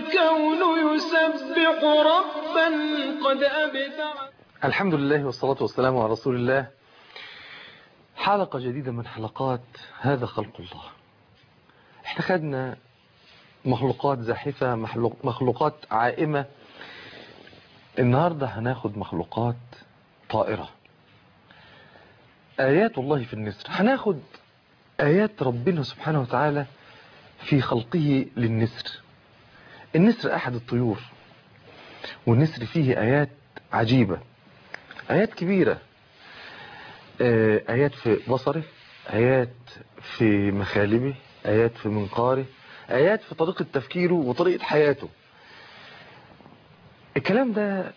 الكون يسبح ربا قد أبدع. الحمد لله والصلاة والسلام على رسول الله. حلقة جديدة من حلقات هذا خلق الله. احنا خدنا مخلوقات زاحفة، مخلوقات عائمة. النهاردة هناخد مخلوقات طائرة، آيات الله في النسر. هناخد آيات ربنا سبحانه وتعالى في خلقه للنسر. النسر أحد الطيور، والنسر فيه آيات عجيبة، آيات كبيرة. آيات في بصره، آيات في مخالبه، آيات في منقاره، آيات في طريقة تفكيره وطريقة حياته. الكلام ده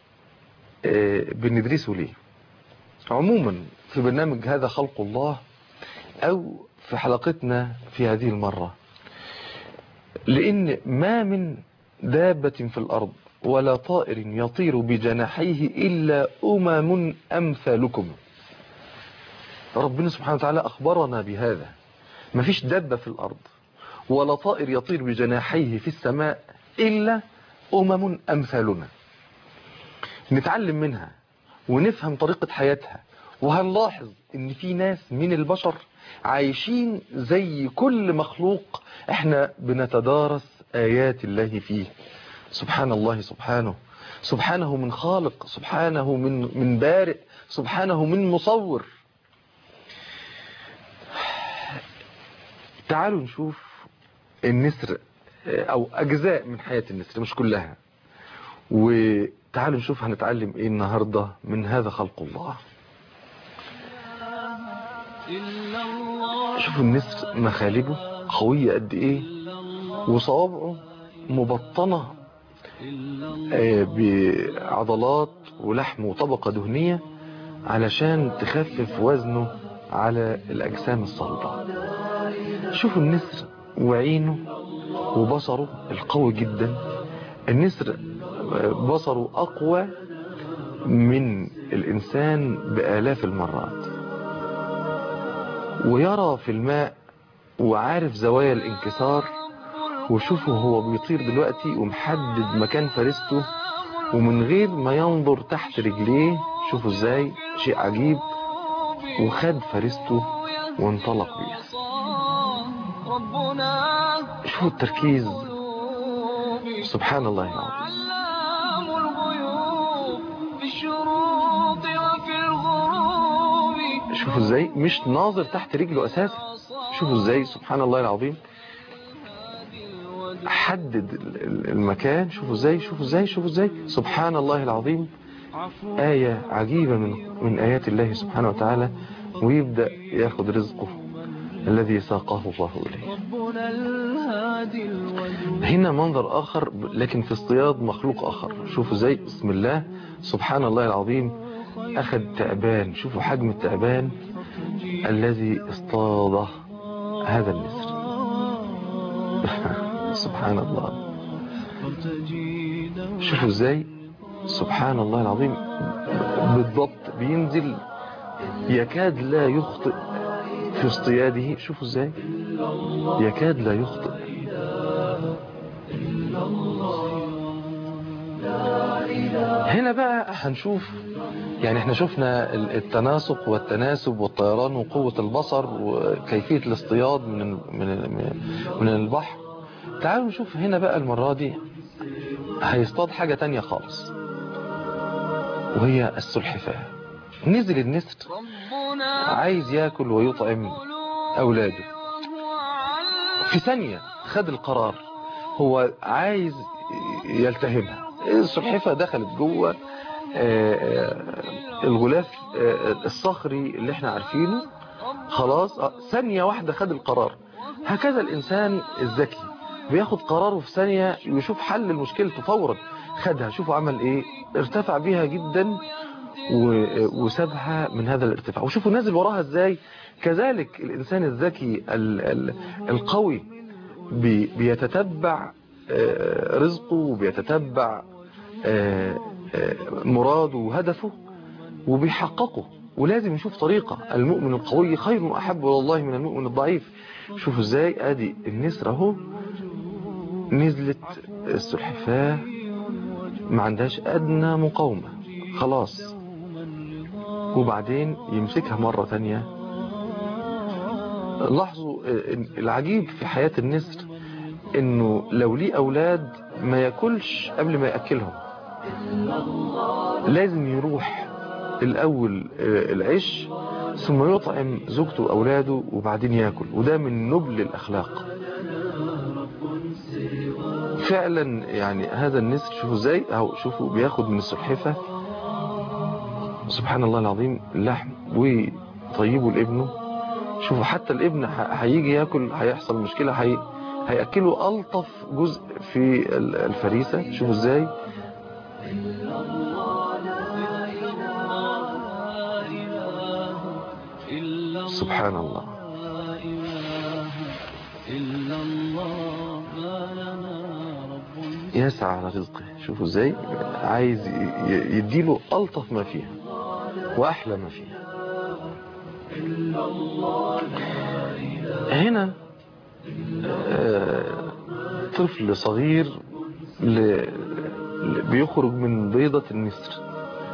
بندرسه ليه؟ عموما في برنامج هذا خلق الله أو في حلقتنا في هذه المرة، لأن ما من دابة في الأرض ولا طائر يطير بجناحيه إلا أمم أمثالكم. ربنا سبحانه وتعالى أخبرنا بهذا. ما فيش دابة في الأرض ولا طائر يطير بجناحيه في السماء إلا أمم أمثالنا. نتعلم منها ونفهم طريقة حياتها، وهنلاحظ إن في ناس من البشر عايشين زي كل مخلوق. احنا بنتدارس آيات الله فيه. سبحان الله، سبحانه من خالق، سبحانه من بارئ، سبحانه من مصور. تعالوا نشوف النسر او اجزاء من حياة النسر، مش كلها. وتعالوا نشوف هنتعلم ايه النهاردة من هذا خلق الله. شوفوا النسر مخالبه قوية قد ايه، وصوابعه مبطنة بعضلات ولحم وطبقة دهنية علشان تخفف وزنه على الأجسام الصلبة. شوفوا النسر وعينه وبصره القوي جدا. النسر بصره أقوى من الإنسان بآلاف المرات، ويرى في الماء وعارف زوايا الانكسار. وشوفوا هو بيطير دلوقتي ومحدد مكان فريسته ومن غير ما ينظر تحت رجليه. شوفوا ازاي شيء عجيب، وخد فريسته وانطلق بيها. شوفوا التركيز، سبحان الله العظيم. شوفوا ازاي مش ناظر تحت رجله اساسا. شوفوا ازاي سبحان الله العظيم حدد المكان. شوفوا ازاي سبحان الله العظيم. آية عجيبة من آيات الله سبحانه وتعالى. ويبدأ ياخد رزقه الذي ساقه الله إليه. هنا منظر آخر لكن في اصطياد مخلوق آخر. شوفوا ازاي بسم الله سبحان الله العظيم أخذ تعبان. شوفوا حجم التعبان الذي اصطاده هذا النسر. سبحان الله. شوفوا ازاي سبحان الله العظيم بالضبط بينزل يكاد لا يخطئ في اصطياده. شوفوا ازاي يكاد لا يخطئ. هنا بقى هنشوف، يعني احنا شفنا التناسق والتناسب والطيران وقوة البصر وكيفية الاصطياد من البحر. تعالوا نشوف هنا بقى المرة دي هيصطاد حاجة تانية خالص، وهي السلحفاة. نزل النسر عايز ياكل ويطعم أولاده. في ثانية خد القرار، هو عايز يلتهمها. السلحفاة دخلت جوه الغلاف الصخري اللي احنا عارفينه. خلاص ثانية واحدة خد القرار. هكذا الإنسان الذكي بياخد قراره في ثانية، يشوف حل المشكلة فورا. خدها. شوفوا عمل ايه، ارتفع بيها جدا وسابها من هذا الارتفاع. وشوفوا نازل وراها ازاي. كذلك الإنسان الذكي القوي بيتتبع رزقه وبيتتبع مراده وهدفه وبيحققه، ولازم يشوف طريقة. المؤمن القوي خير وأحب إلى الله من المؤمن الضعيف. شوفوا ازاي ادي النسر اهو نزلت السلحفاة ما عندهاش أدنى مقاومة خلاص، وبعدين يمسكها مرة تانية. لاحظوا العجيب في حياة النسر انه لو ليه اولاد ما ياكلش قبل ما ياكلهم، لازم يروح الاول العش ثم يطعم زوجته واولاده وبعدين ياكل، وده من نبل الاخلاق فعلا. يعني هذا النسر شوفوا ازاي اهو، شوفوا بياخد من السلحفة سبحان الله العظيم اللحم وطيبه لابنه. شوفوا حتى الابن هيجي ياكل هيحصل مشكلة، هيأكله ألطف جزء في الفريسة. شوفوا ازاي سبحان الله. يسعى على رزقه، شوفوا ازاي عايز يديله ألطف ما فيها وأحلى ما فيها. هنا طفل صغير بيخرج من بيضة النسر.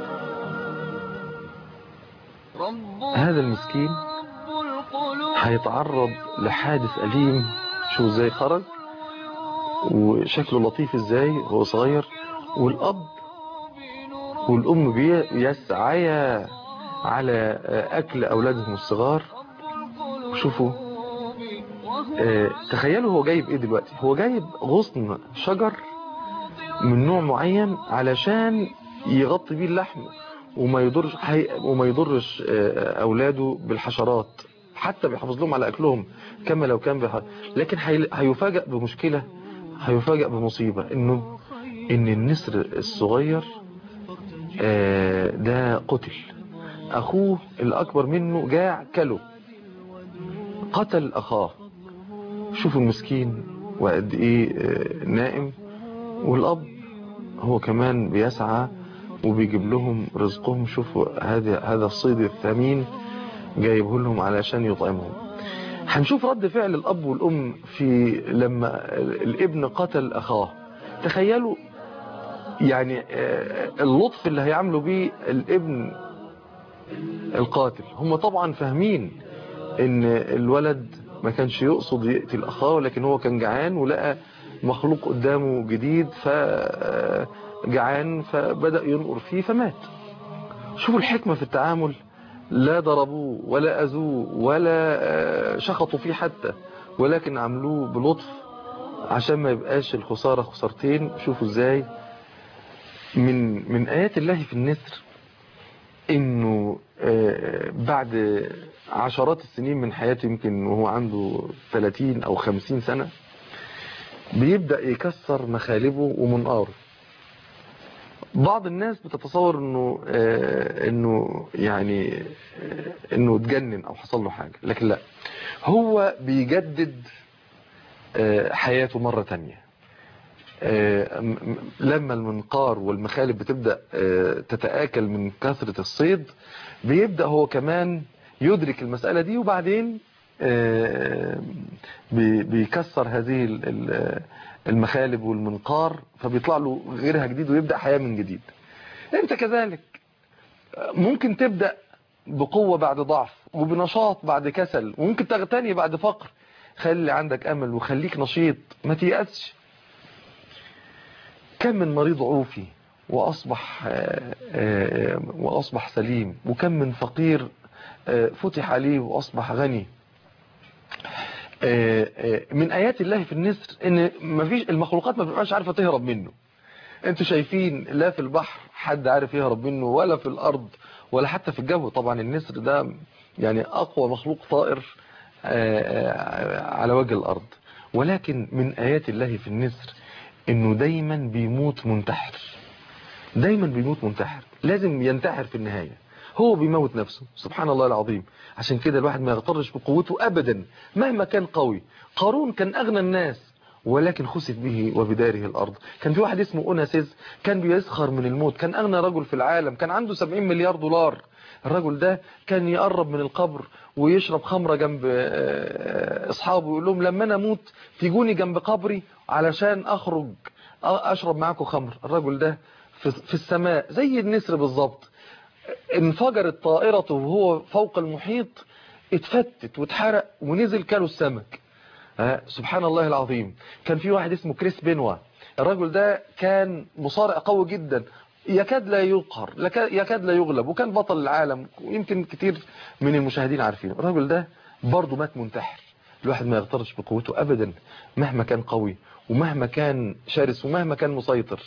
هذا المسكين هيتعرض لحادث أليم. شو ازاي خرج وشكله لطيف ازاي هو صغير، والأب والأم بيسعيا على أكل أولادهم الصغار. شوفوا تخيلوا هو جايب ايه دلوقتي، هو جايب غصن شجر من نوع معين علشان يغطي بيه اللحم وما يضرش اولاده بالحشرات، حتى بيحافظ لهم على اكلهم كما لو كان لكن هيفاجأ بمشكلة، هيفاجأ بمصيبة ان النسر الصغير ده قتل. اخوه الاكبر منه جاع كله، قتل اخاه. شوفوا المسكين وقد ايه نائم، والاب هو كمان بيسعى وبيجيب لهم رزقهم. شوفوا هذا الصيد الثمين جايبه لهم علشان يطعمهم. هنشوف رد فعل الاب والام في لما الابن قتل اخاه. تخيلوا يعني اللطف اللي هيعملوا بيه الابن القاتل. هم طبعا فاهمين ان الولد ما كانش يقصد يقتل اخاه، ولكن هو كان جعان ولقى مخلوق قدامه جديد فجعان فبدأ ينقر فيه فمات. شوفوا الحكمة في التعامل، لا ضربوه ولا أذوه ولا شخطوا فيه حتى، ولكن عملوه بلطف عشان ما يبقاش الخسارة خسارتين. شوفوا ازاي من آيات الله في النسر انه بعد عشرات السنين من حياته، يمكن وهو عنده 30 او 50 سنة، بيبدأ يكسر مخالبه ومنقاره. بعض الناس بتتصور انه يعني انه اتجنن او حصل له حاجة، لكن لا، هو بيجدد حياته مرة تانية. لما المنقار والمخالب بتبدأ تتآكل من كثرة الصيد، بيبدأ هو كمان يدرك المسألة دي، وبعدين بيكسر هذه المخالب والمنقار، فبيطلع له غيرها جديد ويبدأ حياة من جديد. انت كذلك ممكن تبدأ بقوة بعد ضعف، وبنشاط بعد كسل، وممكن تغتني بعد فقر. خلي عندك أمل وخليك نشيط، ما تيأسش. كم من مريض عوفي وأصبح سليم، وكم من فقير فتح عليه وأصبح غني. من آيات الله في النسر إن مفيش المخلوقات ما بتبقاش عارفة تهرب منه. انتوا شايفين لا في البحر حد عارف يهرب منه، ولا في الأرض، ولا حتى في الجو. طبعا النسر ده يعني أقوى مخلوق طائر على وجه الأرض، ولكن من آيات الله في النسر انه دايما بيموت منتحر. دايما بيموت منتحر، لازم ينتحر في النهاية. هو بيموت نفسه سبحان الله العظيم. عشان كده الواحد ما يغترش بقوته ابدا مهما كان قوي. قارون كان اغنى الناس ولكن خسف به وبداره الأرض. كان في واحد اسمه أوناسيس كان بيسخر من الموت، كان أغنى رجل في العالم، كان عنده 70 مليار دولار. الرجل ده كان يقرب من القبر ويشرب خمرة جنب أصحابه، يقول لهم لما أنا أموت تيجوني جنب قبري علشان أخرج أشرب معاكم خمر. الرجل ده في السماء زي النسر بالظبط. انفجرت طائرته وهو فوق المحيط، اتفتت واتحرق ونزل كاله السمك. سبحان الله العظيم. كان في واحد اسمه كريس بنوا، الرجل ده كان مصارع قوي جدا، يكاد لا يقهر، يكاد لا يغلب، وكان بطل العالم، ويمكن كتير من المشاهدين عارفينه. الرجل ده برضه مات منتحر. الواحد ما يغترش بقوته أبدا مهما كان قوي ومهما كان شرس ومهما كان مسيطر.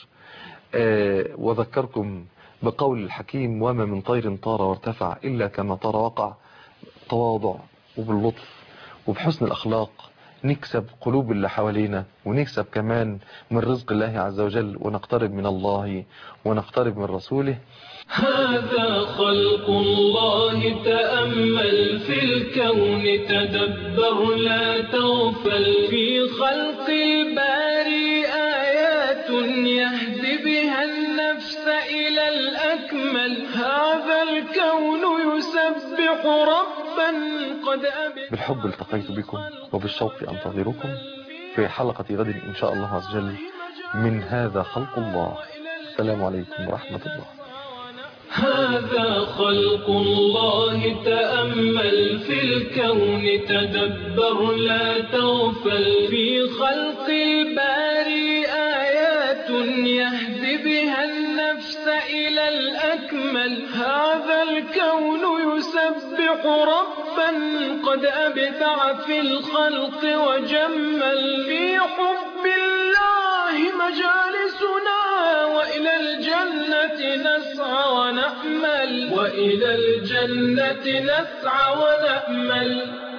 وذكركم بقول الحكيم: وما من طير طار وارتفع إلا كما طار وقع. تواضع وباللطف وبحسن الأخلاق نكسب قلوب اللي حوالينا، ونكسب كمان من رزق الله عز وجل، ونقترب من الله ونقترب من رسوله. هذا خلق الله، تأمل في الكون، تدبر لا تغفل، في خلق الباري آيات يهدي بها النفس إلى الأكمل. هذا الكون يسبح ربا قد أبدع. بالحب التقيت بكم وبالشوق أنتظركم في حلقة غد إن شاء الله عز وجل من هذا خلق الله. السلام عليكم ورحمة الله. هذا خلق الله، تأمل في الكون، تدبر لا تغفل، في خلق الباري آيات يهدي بها النفس إلى الأكمل. هذا الكون يسبح ربا قد أبدع في الخلق وجمل، في حب الله مجالسنا، وإلى الجنة نسعى ونأمل، وإلى الجنة نسعى ونأمل.